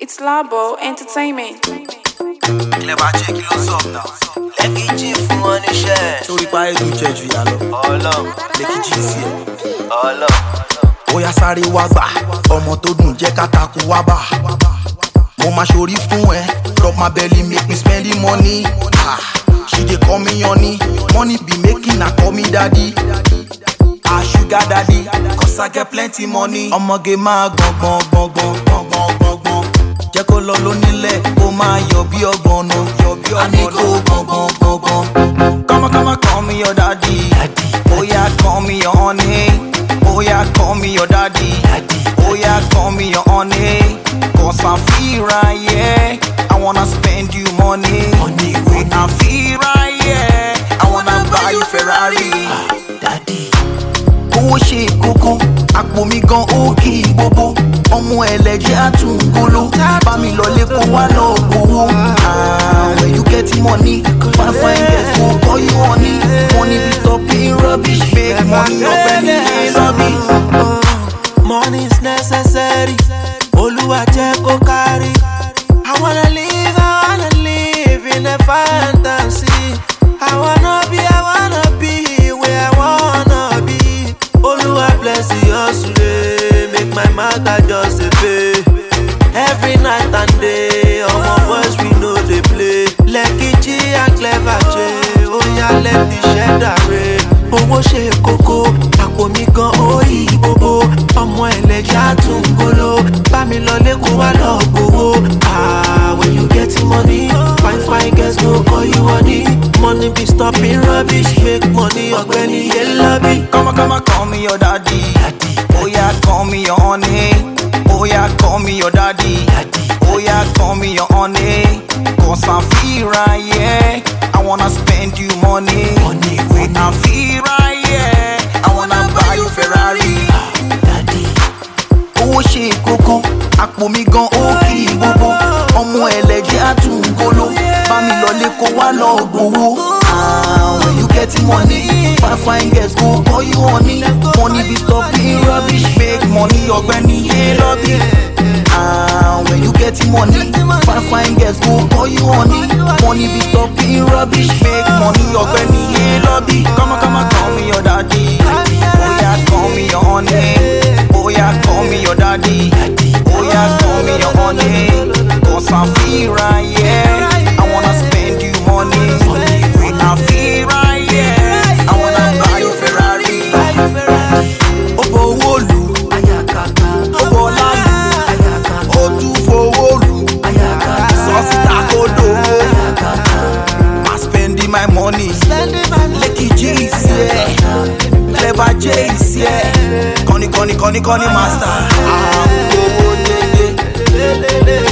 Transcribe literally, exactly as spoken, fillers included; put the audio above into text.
It's Labo Entertainment. Clever check kí ló sọ now. Lẹ́kì jí fún wọn níṣẹ́. Sórí páyé tún jẹ ju ìyá lọ. Ọlọ́run. Lẹ́kì jí sí ẹ. Ọlọ́run. Ó yá sáré wá gbà, ọmọ tó dùn jẹ́ kátàkùn wá bà. Mo máa ṣorí fún ẹ, drop my belly make me spend the money. Ah, she dey call me honey, money be making her call me daddy. Ah, sugar daddy, cause I get plenty money. Ọmọge máa gbọ̀ngbọ̀n gbọ̀ngbọ̀n gbọ̀ngbọ̀n gbọ̀ngbọ̀n. Jẹ́ kó lọ lónílẹ̀, ó máa yọ bí ọgbọ̀n náà. A ní kó gbọ̀ngbọ̀n gbọ̀ngbọ̀n. Come on, come on, call me your daddy. Oh yeah, call me your honey. Oh yeah, call me your daddy. Oh yeah, call me your honey. Cause I feel right, yeah. I wanna spend you money. Money, I feel right, yeah. I wanna buy you Ferrari. Daddy. Owó ṣe kókó, àpò mi gan ó kì í gbogbo. Ọmọ ẹlẹ́jẹ̀ àtúngolo, bá mi lọlé kó wá lọ gbowó. Ah, when you get money, fine fine girls go call you honey. Money be stopping rubbish, make money ọ̀gbẹ́ni yẹn lọ́bí. Money is necessary, Olúwa jẹ́ kó kárí. I wanna live, I wanna live in a fantasy. I wanna be, I wanna be where I wanna be. Olúwa bless the hustle, make my matter just a pay. Every night and day, all my boys we know they play. Lẹ́kì jí and Clever J, oh yeah, let the shedder rain. Owó ṣe kókó, àpò mi gan ó yí gbogbo. Ọmọ ẹlẹ́jẹ̀ àtúngolo, bá mi lọlé kó wá lọ gbowó. Ah, when you get money, fine fine girls go call you honey. Money be stopping rubbish, make money ọ̀gbẹ́ni yẹn lọ́bí. Come on, come on, call me your daddy. Oh yeah, call me your honey. Oh yeah, call me your daddy. Oh yeah, call me your honey. Cause I feel right, yeah. I wanna spend you money. Money, I feel right, yeah. I wanna buy you Ferrari. Daddy. Owó ṣe kókó, àpò mi gan ó kì í gbogbo. Ọmọ ẹlẹ́jẹ̀ àtúngolo, bá mi lọlé kó wá lọ gbowó. Ah, when you get money, fine fine girls go call you honey. Money be stopping rubbish, make money ọ̀gbẹ́ni yẹn lọ́bí. Ah, when you get money, fine fine girls go call you honey. Money be stopping rubbish, make money ọ̀gbẹ́ni yẹn lọ́bí. Come on, come on, call me your daddy. Oh yeah, call me your honey. Oh yeah, call me your daddy. Oh yeah, call me your honey. Cause I feel right, yeah. I wanna spend you money. I feel right, yeah. I wanna buy you Ferrari. Obo wolu, obo lalu, otu fowolu, sauce takodo. I spending my money. Lẹ́kì jí is here, Clever J is here. Conny, Conny, Conny, Conny master. I'm go,